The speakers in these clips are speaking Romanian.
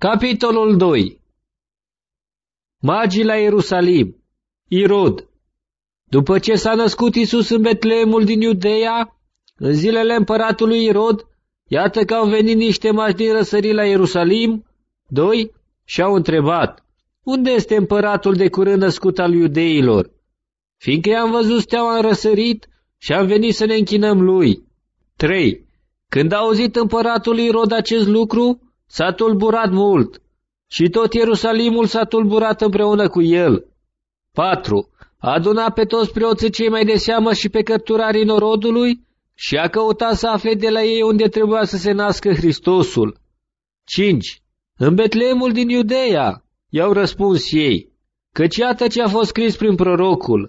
Capitolul 2. Magii la Ierusalim. Irod. După ce s-a născut Iisus în Betleemul din Iudeea, în zilele împăratului Irod, iată că au venit niște magi din răsărit la Ierusalim, 2, și au întrebat: unde este împăratul de curând născut al iudeilor? Fiindcă i-am văzut steaua în răsărit și am venit să ne închinăm lui. 3. Când a auzit împăratul Irod acest lucru, s-a tulburat mult și tot Ierusalimul s-a tulburat împreună cu el. 4. A adunat pe toți preoții cei mai de seamă și pe cărturarii norodului și a căutat să afle de la ei unde trebuia să se nască Hristosul. 5. În Betleemul din Iudeea, i-au răspuns ei, căci iată ce a fost scris prin prorocul.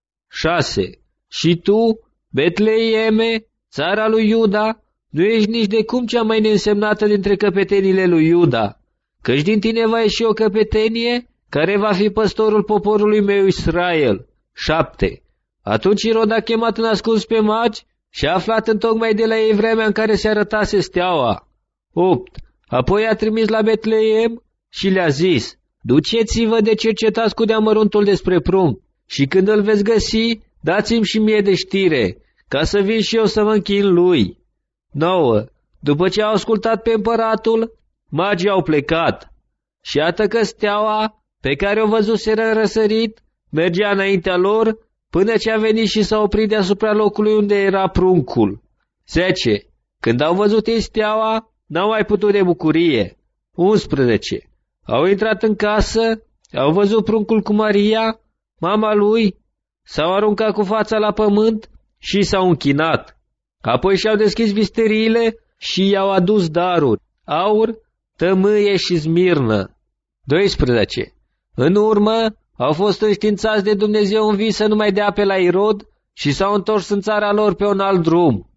6. Și tu, Betleeme, țara lui Iuda, nu ești nici de cum cea mai neînsemnată dintre căpetenile lui Iuda, căci din tine va ieși o căpetenie care va fi păstorul poporului meu Israel. 7. Atunci Irod a chemat în ascuns pe magi și a aflat întocmai de la ei vremea în care se arătase steaua. 8. Apoi a trimis la Betleem și le-a zis: duceți-vă de cercetați cu deamăruntul despre prunc și când îl veți găsi, dați-mi și mie de știre, ca să vin și eu să mă închin lui. 9. După ce au ascultat pe împăratul, magii au plecat. Și iată că steaua, pe care o văzuseră în răsărit, mergea înaintea lor, până ce a venit și s-a oprit deasupra locului unde era pruncul. 10. Când au văzut ei steaua, n-au mai putut de bucurie. 11. Au intrat în casă, au văzut pruncul cu Maria, mama lui, s-au aruncat cu fața la pământ și s-au închinat. Apoi și-au deschis visteriile și i-au adus daruri: aur, tămâie și smirnă. 12. În urmă au fost înștiințați de Dumnezeu în vis să nu mai dea pe la Irod și s-au întors în țara lor pe un alt drum.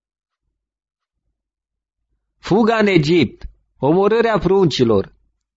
Fuga în Egipt. Omorârea pruncilor.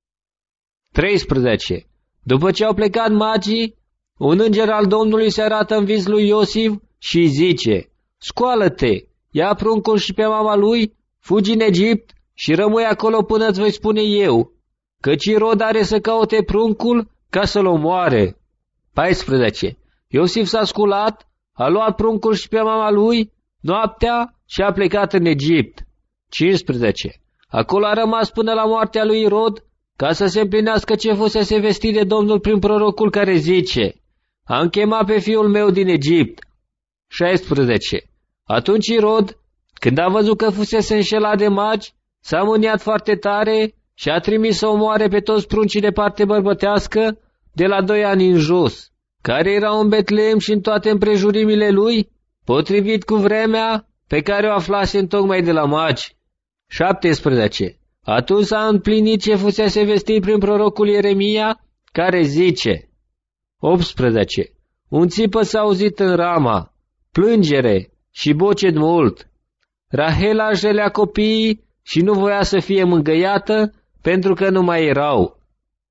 13. După ce au plecat magii, un înger al Domnului se arată în vis lui Iosif și îi zice: scoală-te, ia pruncul și pe mama lui, fugi în Egipt și rămâi acolo până îți voi spune eu, căci Irod are să caute pruncul ca să-l omoare. 14. Iosif s-a sculat, a luat pruncul și pe mama lui noaptea și a plecat în Egipt. 15. Acolo a rămas până la moartea lui Irod, ca să se împlinească ce fusese vestit de Domnul prin prorocul care zice: am chemat pe fiul meu din Egipt. 16. Atunci Irod, când a văzut că fusese înșelat de magi, s-a mâniat foarte tare și a trimis să omoare pe toți pruncii de parte bărbătească de la 2 ani în jos, care erau în Betleem și în toate împrejurimile lui, potrivit cu vremea pe care o aflase întocmai de la magi. 17. Atunci s-a împlinit ce fusese vestit prin prorocul Ieremia, care zice: 18. Un țipă s-a auzit în Rama, plângere și bocet mult. Rahela își relea copiii și nu voia să fie mângâiată, pentru că nu mai erau.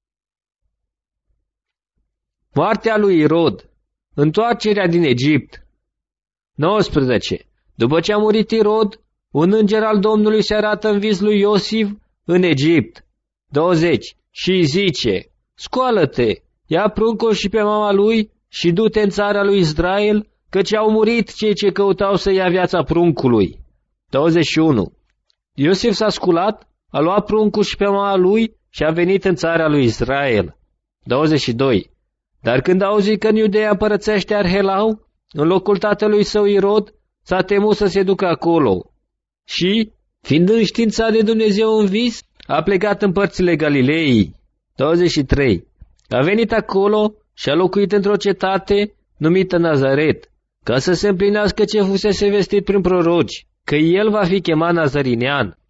Moartea lui Irod. Întoarcerea din Egipt. 19. După ce a murit Irod, un înger al Domnului se arată în vis lui Iosif în Egipt. 20. Și îi zice: scoală-te, ia pruncul și pe mama lui și du-te în țara lui Israel, căci au murit cei ce căutau să ia viața pruncului. 21. Iosif s-a sculat, a luat pruncul și pe mama lui și a venit în țara lui Israel. 22. Dar când a auzit că în Iudeea împărățește Arhelau, în locul tatălui său Irod, s-a temut să se ducă acolo. Și, fiind înștiințat de Dumnezeu în vis, a plecat în părțile Galilei. 23. A venit acolo și a locuit într-o cetate numită Nazaret, ca să se împlinească ce fusese vestit prin proroci, că el va fi chemat nazarinean.